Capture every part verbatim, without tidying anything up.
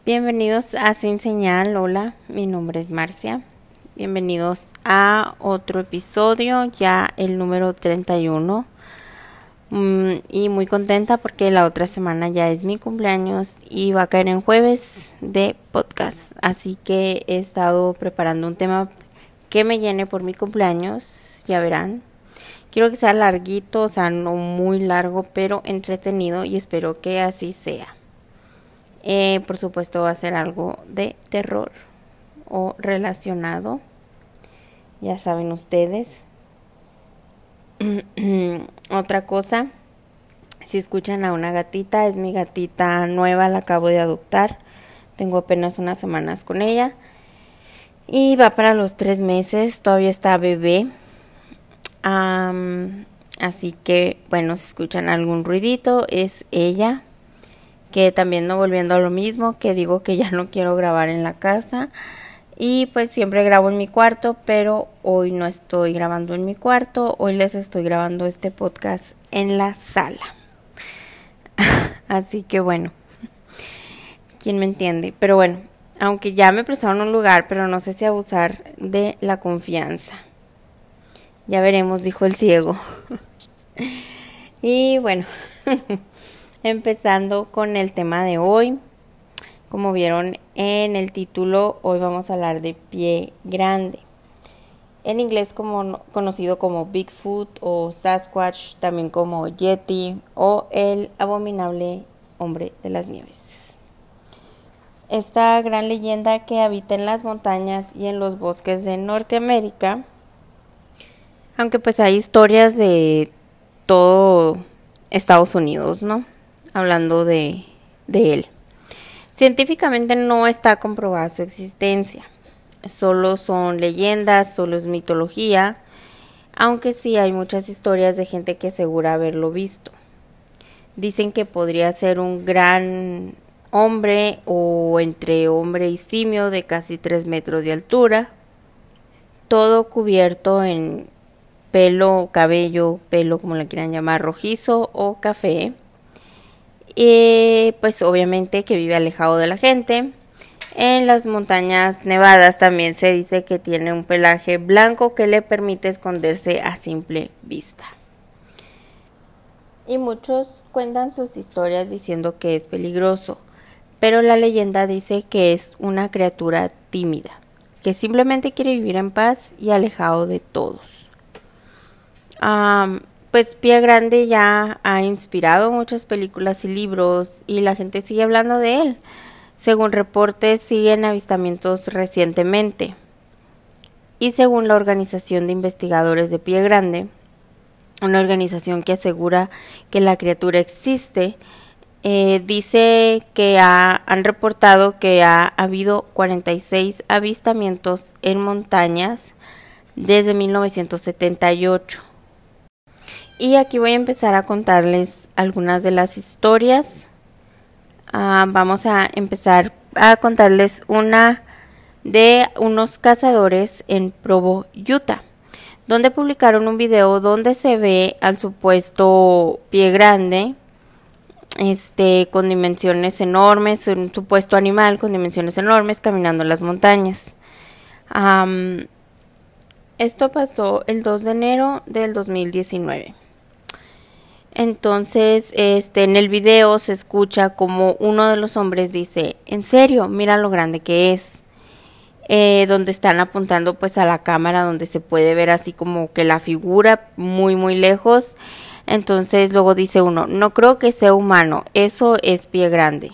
Bienvenidos a Sin Señal. Hola, mi nombre es Marcia. Bienvenidos a otro episodio, ya el número treinta y uno. Mm, y muy contenta porque la otra semana ya es mi cumpleaños y va a caer en jueves de podcast. Así que he estado preparando un tema que me llene por mi cumpleaños, ya verán. Quiero que sea larguito, o sea, no muy largo, pero entretenido y espero que así sea. Eh, por supuesto va a ser algo de terror o relacionado, ya saben ustedes. Otra cosa, si escuchan a una gatita, es mi gatita nueva, la acabo de adoptar, tengo apenas unas semanas con ella y va para los tres meses, todavía está bebé. Um, así que bueno, si escuchan algún ruidito es ella, que también no volviendo a lo mismo, que digo que ya no quiero grabar en la casa y pues siempre grabo en mi cuarto, pero hoy no estoy grabando en mi cuarto, hoy les estoy grabando este podcast en la sala. Así que bueno, ¿quién me entiende? Pero bueno, aunque ya me prestaron un lugar, pero no sé si abusar de la confianza. Ya veremos, dijo el ciego. Y bueno, empezando con el tema de hoy. Como vieron en el título, hoy vamos a hablar de pie grande. En inglés como, conocido como Bigfoot o Sasquatch, también como Yeti o el abominable hombre de las nieves. Esta gran leyenda que habita en las montañas y en los bosques de Norteamérica, aunque pues hay historias de todo Estados Unidos, ¿no? Hablando de, de él. Científicamente no está comprobada su existencia, solo son leyendas, solo es mitología, aunque sí hay muchas historias de gente que asegura haberlo visto. Dicen que podría ser un gran hombre o entre hombre y simio de casi tres metros de altura, todo cubierto en pelo, cabello, pelo como le quieran llamar, rojizo o café. Y pues obviamente que vive alejado de la gente. En las montañas nevadas también se dice que tiene un pelaje blanco que le permite esconderse a simple vista. Y muchos cuentan sus historias diciendo que es peligroso, pero la leyenda dice que es una criatura tímida, que simplemente quiere vivir en paz y alejado de todos. Um, Pues Pie Grande ya ha inspirado muchas películas y libros y la gente sigue hablando de él. Según reportes, siguen avistamientos recientemente. Y según la Organización de Investigadores de Pie Grande, una organización que asegura que la criatura existe, eh, dice que ha, han reportado que ha habido cuarenta y seis avistamientos en montañas desde mil novecientos setenta y ocho. Y aquí voy a empezar a contarles algunas de las historias. Uh, vamos a empezar a contarles una de unos cazadores en Provo, Utah, donde publicaron un video donde se ve al supuesto pie grande, este, con dimensiones enormes, un supuesto animal con dimensiones enormes caminando en las montañas. Um, esto pasó el dos de enero del dos mil diecinueve. Entonces, este, en el video se escucha como uno de los hombres dice, en serio, mira lo grande que es, eh, donde están apuntando pues a la cámara donde se puede ver así como que la figura muy muy lejos. Entonces luego dice uno, no creo que sea humano, eso es pie grande.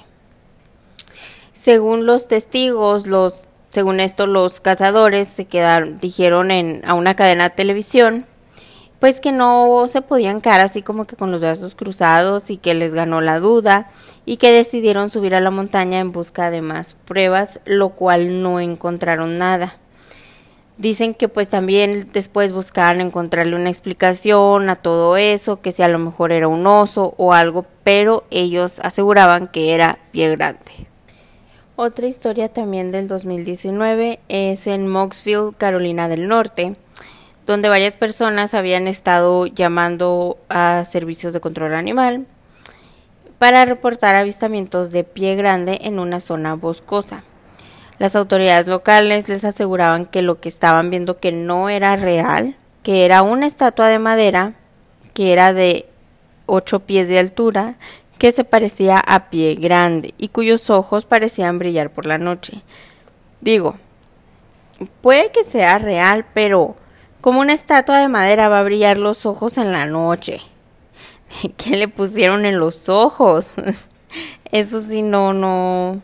Según los testigos, los, según esto los cazadores se quedaron, dijeron en, a una cadena de televisión, pues que no se podían quedar así como que con los brazos cruzados y que les ganó la duda y que decidieron subir a la montaña en busca de más pruebas, lo cual no encontraron nada. Dicen que pues también después buscaron encontrarle una explicación a todo eso, que si a lo mejor era un oso o algo, pero ellos aseguraban que era pie grande. Otra historia también del dos mil diecinueve es en Mocksville, Carolina del Norte, donde varias personas habían estado llamando a servicios de control animal para reportar avistamientos de pie grande en una zona boscosa. Las autoridades locales les aseguraban que lo que estaban viendo que no era real, que era una estatua de madera que era de ocho pies de altura, que se parecía a pie grande y cuyos ojos parecían brillar por la noche. Digo, puede que sea real, pero como una estatua de madera va a brillar los ojos en la noche. ¿Qué le pusieron en los ojos? Eso sí, no, no.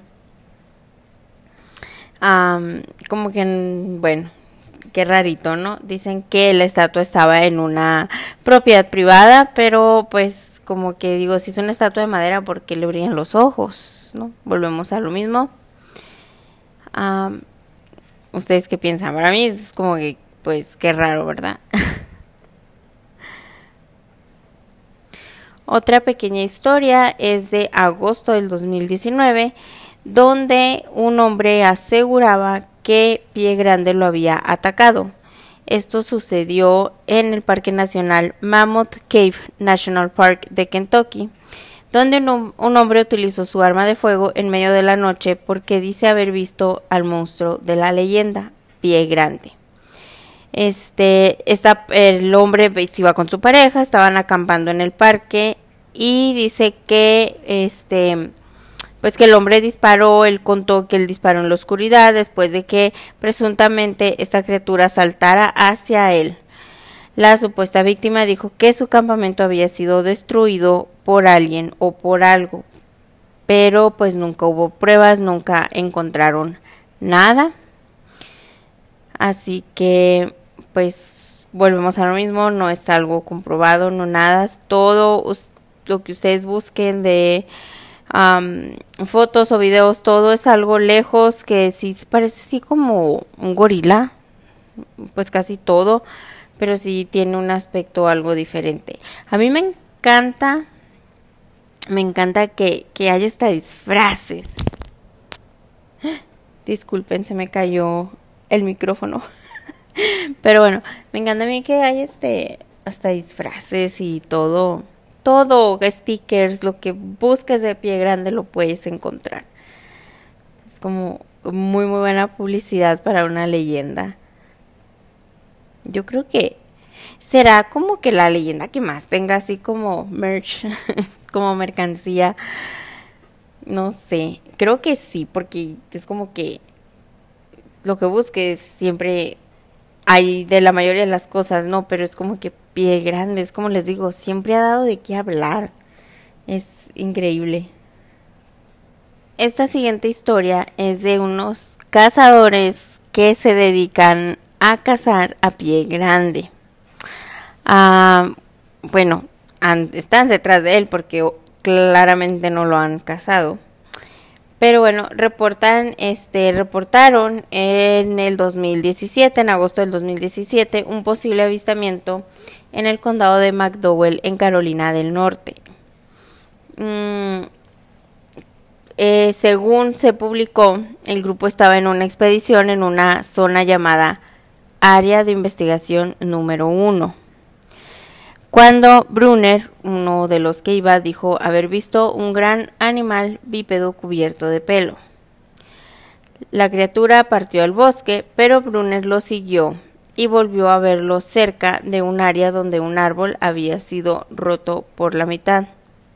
Um, como que, bueno, qué rarito, ¿no? Dicen que la estatua estaba en una propiedad privada, pero pues como que digo, si es una estatua de madera, ¿por qué le brillan los ojos? ¿No? Volvemos a lo mismo. Um, ¿Ustedes qué piensan? Para mí es como que, pues, qué raro, ¿verdad? Otra pequeña historia es de agosto del dos mil diecinueve, donde un hombre aseguraba que Pie Grande lo había atacado. Esto sucedió en el Parque Nacional Mammoth Cave National Park de Kentucky, donde un, un hombre utilizó su arma de fuego en medio de la noche porque dice haber visto al monstruo de la leyenda, Pie Grande. Este, esta, el hombre iba con su pareja, estaban acampando en el parque y dice que este... pues que el hombre disparó, él contó que él disparó en la oscuridad después de que presuntamente esta criatura saltara hacia él. La supuesta víctima dijo que su campamento había sido destruido por alguien o por algo, pero pues nunca hubo pruebas, nunca encontraron nada. Así que pues volvemos a lo mismo, no es algo comprobado, no nada, todo lo que ustedes busquen de Um, fotos o videos, todo es algo lejos que sí parece así como un gorila, pues casi todo, pero sí tiene un aspecto algo diferente. A mí me encanta, me encanta que, que haya hasta disfraces. Disculpen, se me cayó el micrófono. Pero bueno, me encanta a mí que haya este, hasta disfraces y todo. Todo, stickers, lo que busques de Pie Grande lo puedes encontrar. Es como muy muy buena publicidad para una leyenda. Yo creo que será como que la leyenda que más tenga así como merch, como mercancía. No sé, creo que sí, porque es como que lo que busques siempre hay de la mayoría de las cosas, no, pero es como que Pie Grande, es como les digo, siempre ha dado de qué hablar. Es increíble. Esta siguiente historia es de unos cazadores que se dedican a cazar a Pie Grande. Ah, bueno, han, están detrás de él porque claramente no lo han cazado. Pero bueno, reportan, este, reportaron en el dos mil diecisiete, en agosto del dos mil diecisiete, un posible avistamiento en el condado de McDowell, en Carolina del Norte. Mm, eh, según se publicó, el grupo estaba en una expedición en una zona llamada Área de Investigación número uno. Cuando Brunner, uno de los que iba, dijo haber visto un gran animal bípedo cubierto de pelo. La criatura partió al bosque, pero Brunner lo siguió y volvió a verlo cerca de un área donde un árbol había sido roto por la mitad.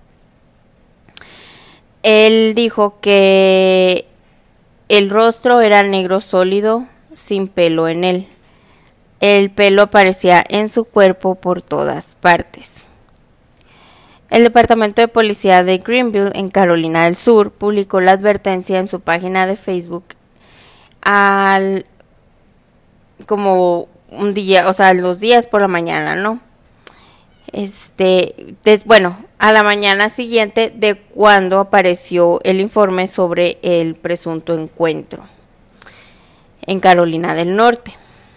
Él dijo que el rostro era negro sólido, sin pelo en él. El pelo aparecía en su cuerpo por todas partes. El Departamento de Policía de Greenville, en Carolina del Sur, publicó la advertencia en su página de Facebook al como un día, o sea, los días por la mañana, ¿no? Este, des, bueno, a la mañana siguiente de cuando apareció el informe sobre el presunto encuentro en Carolina del Norte.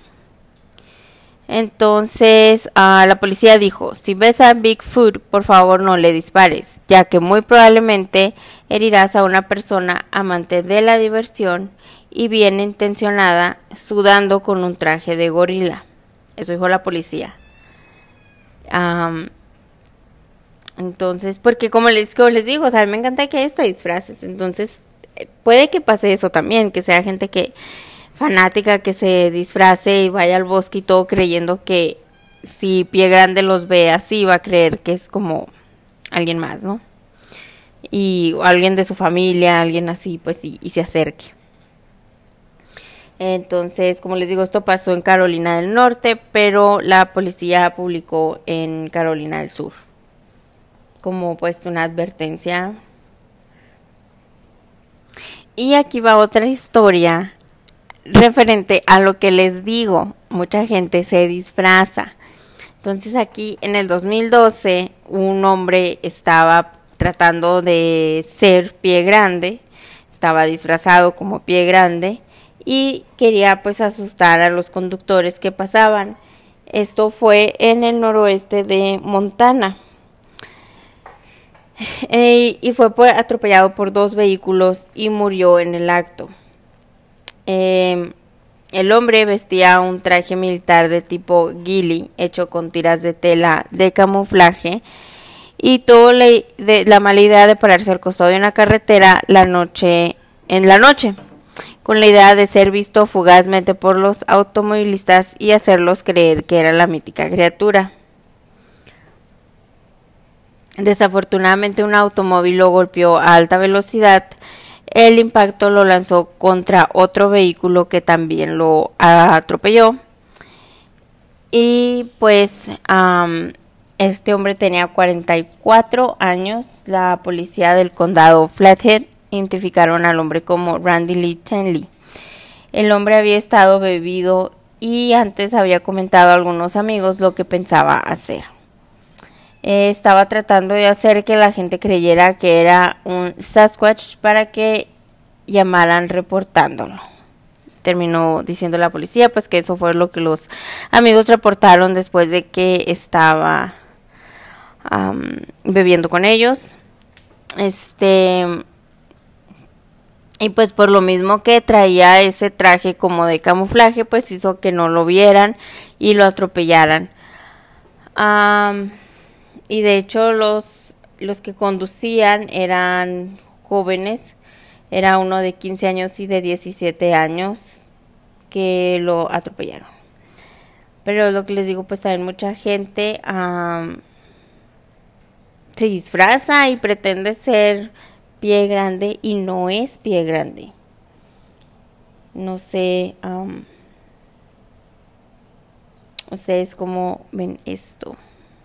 Entonces, uh, la policía dijo, si ves a Bigfoot, por favor no le dispares, ya que muy probablemente herirás a una persona amante de la diversión y bien intencionada, sudando con un traje de gorila. Eso dijo la policía. Um, Entonces, porque como les, como les digo, o sea, a mí me encanta que haya disfraces. Entonces, eh, puede que pase eso también, que sea gente que fanática que se disfrace y vaya al bosque y todo creyendo que si Pie Grande los ve así va a creer que es como alguien más, ¿no? Y o alguien de su familia, alguien así, pues y, y se acerque. Entonces, como les digo, esto pasó en Carolina del Norte, pero la policía publicó en Carolina del Sur como pues una advertencia. Y aquí va otra historia referente a lo que les digo, mucha gente se disfraza. Entonces aquí en el dos mil doce un hombre estaba tratando de ser Pie Grande, estaba disfrazado como Pie Grande y quería pues asustar a los conductores que pasaban. Esto fue en el noroeste de Montana. Eh, y fue por, atropellado por dos vehículos y murió en el acto. Eh, el hombre vestía un traje militar de tipo ghillie hecho con tiras de tela de camuflaje y tuvo la, de, la mala idea de pararse al costado de una carretera la noche, en la noche, con la idea de ser visto fugazmente por los automovilistas y hacerlos creer que era la mítica criatura. Desafortunadamente un automóvil lo golpeó a alta velocidad. El impacto lo lanzó contra otro vehículo que también lo atropelló. Y pues um, este hombre tenía cuarenta y cuatro años. La policía del condado Flathead identificaron al hombre como Randy Lee Tenley. El hombre había estado bebido y antes había comentado a algunos amigos lo que pensaba hacer. Eh, estaba tratando de hacer que la gente creyera que era un Sasquatch para que llamaran reportándolo. Terminó diciendo la policía pues que eso fue lo que los amigos reportaron después de que estaba um, bebiendo con ellos. Este y pues por lo mismo que traía ese traje como de camuflaje, pues hizo que no lo vieran y lo atropellaran. Um, Y de hecho los, los que conducían eran jóvenes, era uno de quince años y de diecisiete años que lo atropellaron. Pero lo que les digo, pues también mucha gente um, se disfraza y pretende ser Pie Grande y no es Pie Grande. No sé, um, ustedes cómo ven esto.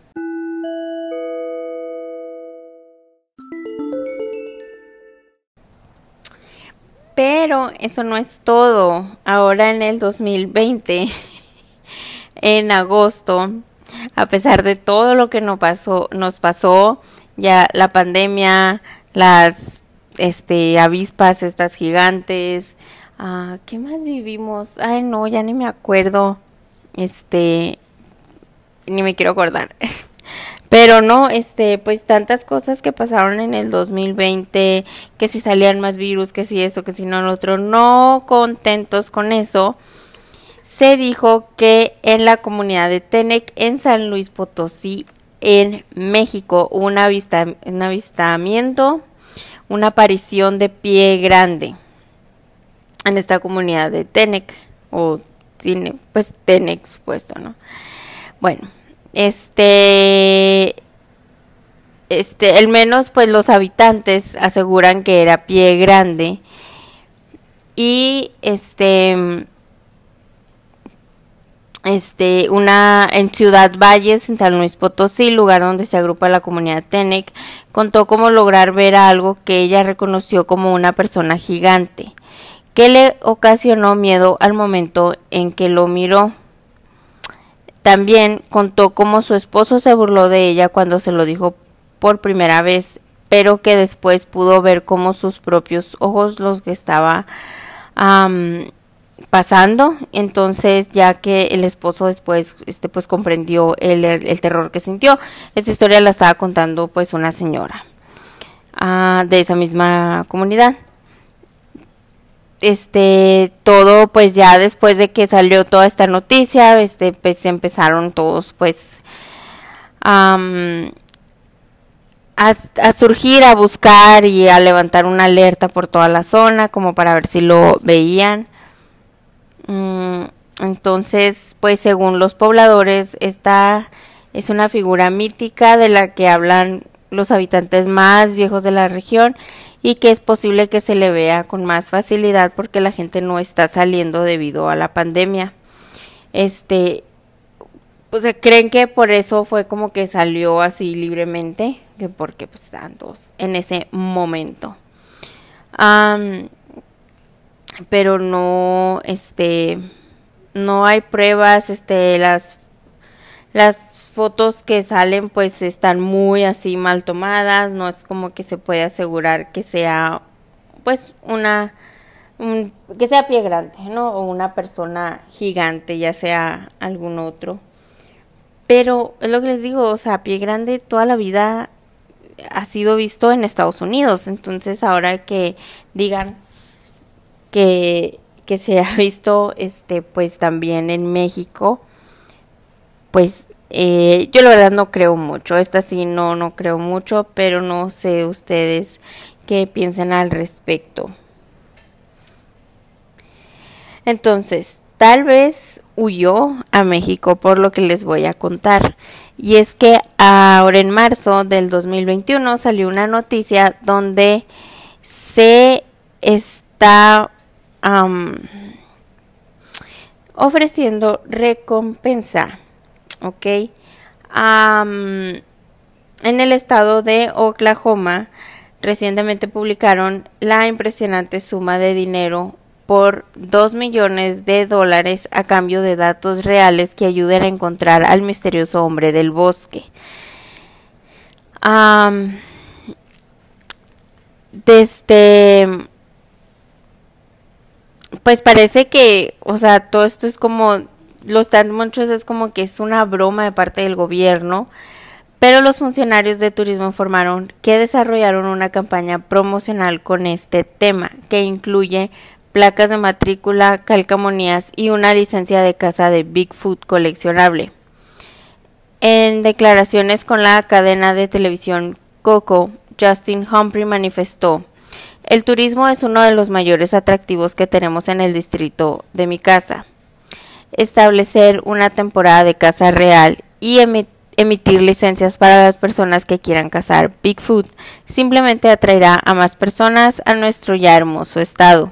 Pero eso no es todo. Ahora en el dos mil veinte, en agosto, a pesar de todo lo que nos pasó, nos pasó ya la pandemia, las este avispas estas gigantes, uh, ¿qué más vivimos? Ay no, ya ni me acuerdo, este, ni me quiero acordar. Pero no, este, pues tantas cosas que pasaron en el dos mil veinte, que si salían más virus, que si esto, que si no lo otro, no contentos con eso, se dijo que en la comunidad de Tenec, en San Luis Potosí, en México, un, avista, un avistamiento, una aparición de Pie Grande en esta comunidad de Tenec, o tiene, pues Tenec supuesto, ¿no? Bueno. Este, este, al menos pues los habitantes aseguran que era Pie Grande y este, este, una en Ciudad Valles, en San Luis Potosí, lugar donde se agrupa la comunidad Tenec, contó cómo lograr ver a algo que ella reconoció como una persona gigante, que le ocasionó miedo al momento en que lo miró. También contó cómo su esposo se burló de ella cuando se lo dijo por primera vez, pero que después pudo ver cómo sus propios ojos los que estaba um, pasando. Entonces, ya que el esposo después este pues comprendió el, el, el terror que sintió. Esta historia la estaba contando pues una señora uh, de esa misma comunidad. Este, todo pues ya después de que salió toda esta noticia, este, pues empezaron todos pues um, a, a surgir, a buscar y a levantar una alerta por toda la zona, como para ver si lo veían. Mm, entonces, pues según los pobladores, esta es una figura mítica de la que hablan los habitantes más viejos de la región y que es posible que se le vea con más facilidad porque la gente no está saliendo debido a la pandemia. Este, pues creen que por eso fue como que salió así libremente, que porque pues estaban todos en ese momento. Um, pero no, este, no hay pruebas, este, las, las fotos que salen pues están muy así mal tomadas, no es como que se puede asegurar que sea pues una un, que sea Pie Grande, ¿no? O una persona gigante, ya sea algún otro. Pero es lo que les digo, o sea, Pie Grande toda la vida ha sido visto en Estados Unidos, entonces ahora que digan que que se ha visto este pues también en México, pues Eh, yo la verdad no creo mucho, esta sí no, no creo mucho, pero no sé ustedes qué piensan al respecto. Entonces, tal vez huyó a México por lo que les voy a contar. Y es que ahora en marzo del dos mil veintiuno salió una noticia donde se está um, ofreciendo recompensa. Ok, um, en el estado de Oklahoma recientemente publicaron la impresionante suma de dinero por dos millones de dólares a cambio de datos reales que ayuden a encontrar al misterioso hombre del bosque. Um, desde pues parece que, o sea, todo esto es como los tan muchos es como que es una broma de parte del gobierno, pero los funcionarios de turismo informaron que desarrollaron una campaña promocional con este tema, que incluye placas de matrícula, calcamonías y una licencia de caza de Bigfoot coleccionable. En declaraciones con la cadena de televisión Coco, Justin Humphrey manifestó: "El turismo es uno de los mayores atractivos que tenemos en el distrito de mi casa. Establecer una temporada de caza real y emitir emitir licencias para las personas que quieran cazar Bigfoot simplemente atraerá a más personas a nuestro ya hermoso estado".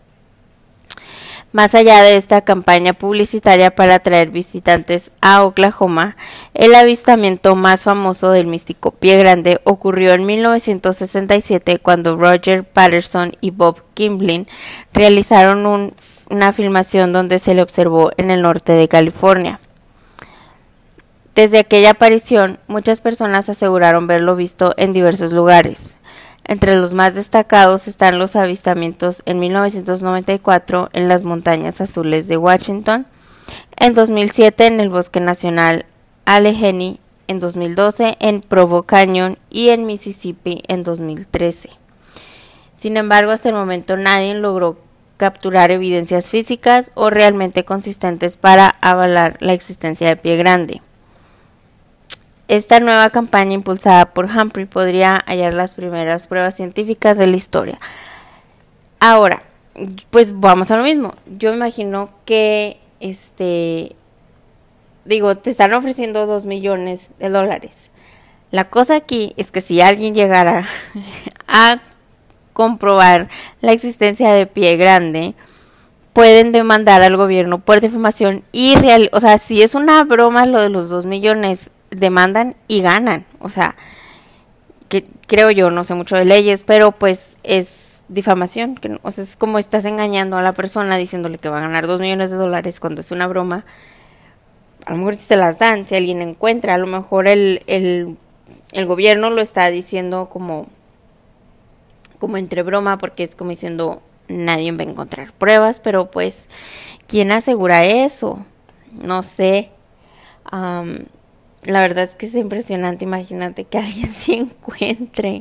Más allá de esta campaña publicitaria para atraer visitantes a Oklahoma, el avistamiento más famoso del místico Pie Grande ocurrió en mil novecientos sesenta y siete cuando Roger Patterson y Bob Kimblin realizaron un, una filmación donde se le observó en el norte de California. Desde aquella aparición, muchas personas aseguraron verlo visto en diversos lugares. Entre los más destacados están los avistamientos en mil novecientos noventa y cuatro en las Montañas Azules de Washington, en dos mil siete en el Bosque Nacional Allegheny, en dos mil doce en Provo Canyon y en Mississippi en dos mil trece. Sin embargo, hasta el momento nadie logró capturar evidencias físicas o realmente consistentes para avalar la existencia de Pie Grande. Esta nueva campaña impulsada por Humphrey podría hallar las primeras pruebas científicas de la historia. Ahora, pues vamos a lo mismo. Yo imagino que, este, digo, te están ofreciendo dos millones de dólares. La cosa aquí es que si alguien llegara a comprobar la existencia de Pie Grande, pueden demandar al gobierno por difamación y real, o sea, si es una broma lo de los dos millones, demandan y ganan, o sea, que creo yo, no sé mucho de leyes, pero pues es difamación, que, o sea, es como estás engañando a la persona diciéndole que va a ganar dos millones de dólares cuando es una broma. A lo mejor si se las dan, si alguien encuentra, a lo mejor el, el, el gobierno lo está diciendo como, como entre broma, porque es como diciendo nadie va a encontrar pruebas, pero pues, ¿quién asegura eso? No sé. Um, La verdad es que es impresionante, imagínate que alguien se encuentre.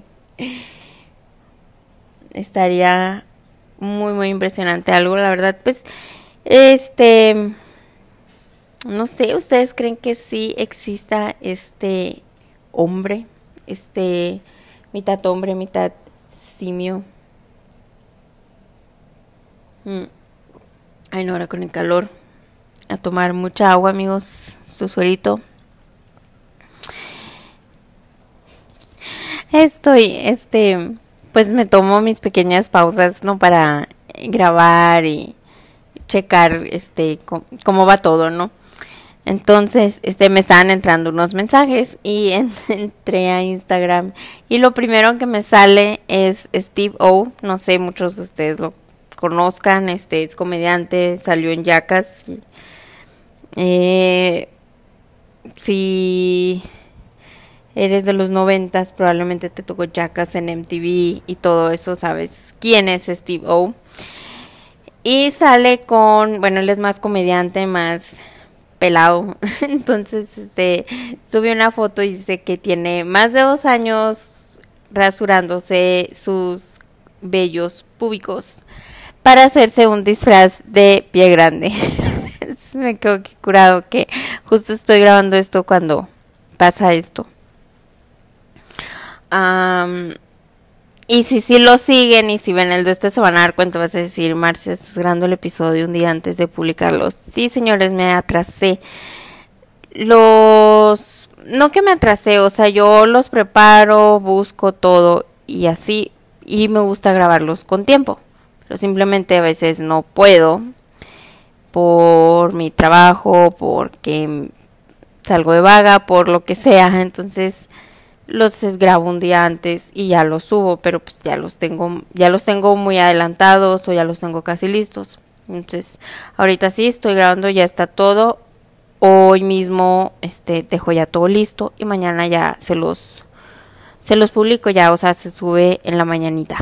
Estaría muy, muy impresionante algo, la verdad, pues, este, no sé, ¿ustedes creen que sí exista este hombre este, mitad hombre, mitad simio. Mm. Ay, no, ahora con el calor. A tomar mucha agua, amigos. Su suerito. Estoy, este, pues me tomo mis pequeñas pausas, ¿no? Para grabar y checar, este, cómo, cómo va todo, ¿no? Entonces, este, me estaban entrando unos mensajes y en, entré a Instagram y lo primero que me sale es Steve O. No sé, muchos de ustedes lo conozcan, este, es comediante, salió en Jackass. Eh, si eres de los noventas, probablemente te tocó Jackass en M T V y todo eso, ¿sabes quién es Steve O? Y sale con, bueno, él es más comediante, más pelado. Entonces, este, subió una foto y dice que tiene más de dos años rasurándose sus vellos púbicos para hacerse un disfraz de pie grande. Me quedo que curado que justo estoy grabando esto cuando pasa esto. Um, y si sí lo siguen y si ven el de este se van a dar cuenta, vas a decir, Marcia, estás grabando el episodio un día antes de publicarlos. Sí, señores, me atrasé. Los... No que me atrasé, o sea, yo los preparo, busco todo y así. Y me gusta grabarlos con tiempo. Pero simplemente a veces no puedo. Por mi trabajo, porque salgo de vaga, por lo que sea. Entonces los grabo un día antes y ya los subo, pero pues ya los tengo, ya los tengo muy adelantados o ya los tengo casi listos. Entonces, ahorita sí estoy grabando, ya está todo. Hoy mismo este dejo ya todo listo y mañana ya se los se los publico ya, o sea, se sube en la mañanita.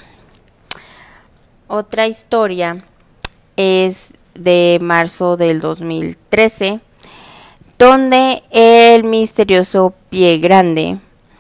Otra historia es de marzo del dos mil trece, donde el misterioso pie grande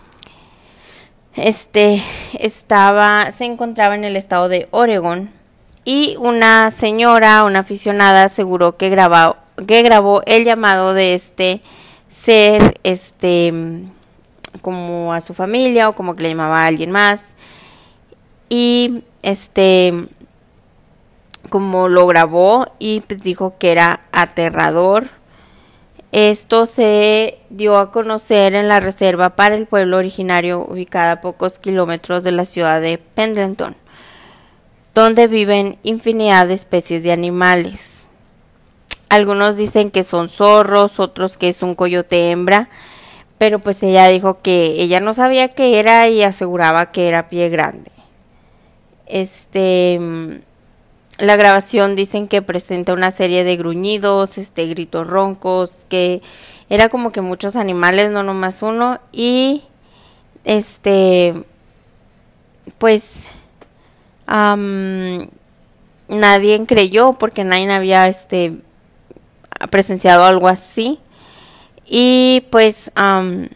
este estaba se encontraba en el estado de Oregón y una señora, una aficionada, aseguró que grabó que grabó el llamado de este ser, este como a su familia o como que le llamaba a alguien más, y este como lo grabó y pues dijo que era aterrador. Esto se dio a conocer en la reserva para el pueblo originario ubicada a pocos kilómetros de la ciudad de Pendleton, donde viven infinidad de especies de animales. Algunos dicen que son zorros, otros que es un coyote hembra, pero pues ella dijo que ella no sabía qué era y aseguraba que era pie grande. Este... La grabación dicen que presenta una serie de gruñidos, este, gritos roncos, que era como que muchos animales, no nomás uno, y este, pues, um, nadie creyó porque nadie había, este, presenciado algo así, y pues, um,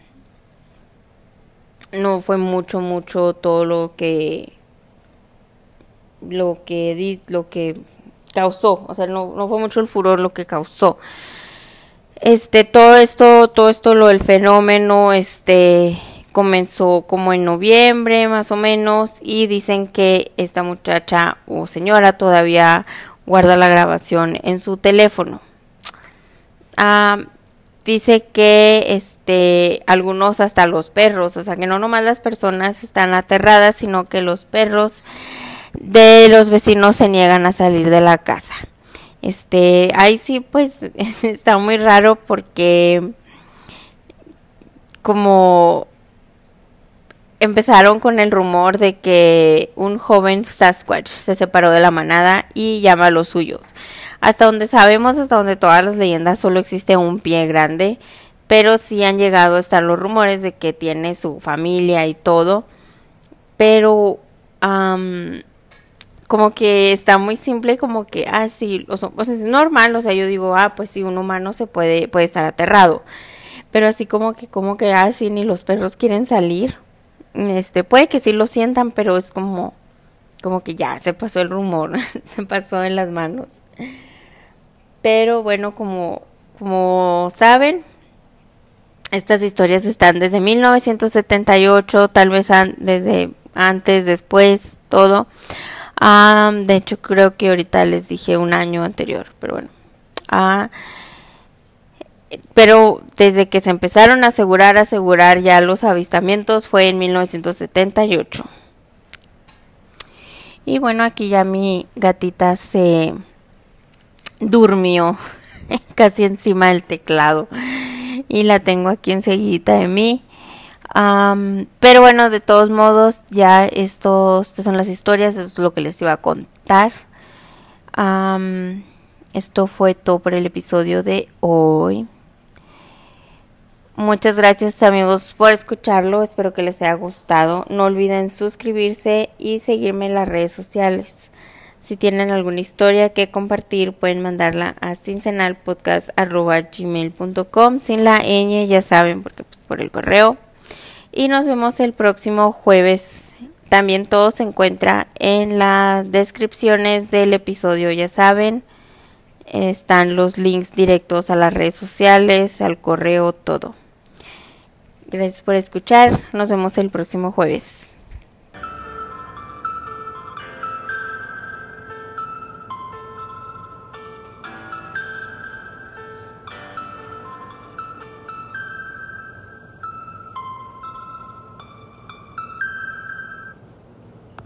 no fue mucho, mucho todo lo que lo que di, lo que causó, o sea, no, no fue mucho el furor lo que causó. Este, todo esto, todo esto, lo del fenómeno, este, comenzó como en noviembre, más o menos, y dicen que esta muchacha o señora todavía guarda la grabación en su teléfono. Ah, dice que, este, algunos hasta los perros, o sea, que no nomás las personas están aterradas, sino que los perros de los vecinos se niegan a salir de la casa. Este, ahí sí pues está muy raro porque como empezaron con el rumor de que un joven Sasquatch se separó de la manada y llama a los suyos. Hasta donde sabemos, hasta donde todas las leyendas, solo existe un pie grande, pero sí han llegado a estar los rumores de que tiene su familia y todo, pero um, como que está muy simple, como que, ah, sí, o sea, es normal, o sea, yo digo, ah, pues sí, un humano se puede, puede estar aterrado, pero así como que, como que, ah, sí, ni los perros quieren salir, este, puede que sí lo sientan, pero es como, como que ya, se pasó el rumor, se pasó en las manos, pero bueno, como, como saben, Estas historias están desde mil novecientos setenta y ocho, tal vez an- desde antes, después, todo. Um, de hecho, creo que ahorita les dije un año anterior, pero bueno. Uh, pero desde que se empezaron a asegurar, asegurar ya los avistamientos fue en mil novecientos setenta y ocho. Y bueno, aquí ya mi gatita se durmió casi encima del teclado. Y la tengo aquí enseguida de mí. Um, pero bueno, de todos modos, ya esto, estas son las historias, esto es lo que les iba a contar. Um, esto fue todo por el episodio de hoy. Muchas gracias amigos por escucharlo, espero que les haya gustado. No olviden suscribirse y seguirme en las redes sociales. Si tienen alguna historia que compartir, pueden mandarla a cincenalpodcast arroba gmail punto com, sin la ñ, ya saben, porque pues por el correo. Y nos vemos el próximo jueves. También todo se encuentra en las descripciones del episodio, ya saben. Están los links directos a las redes sociales, al correo, todo. Gracias por escuchar. Nos vemos el próximo jueves.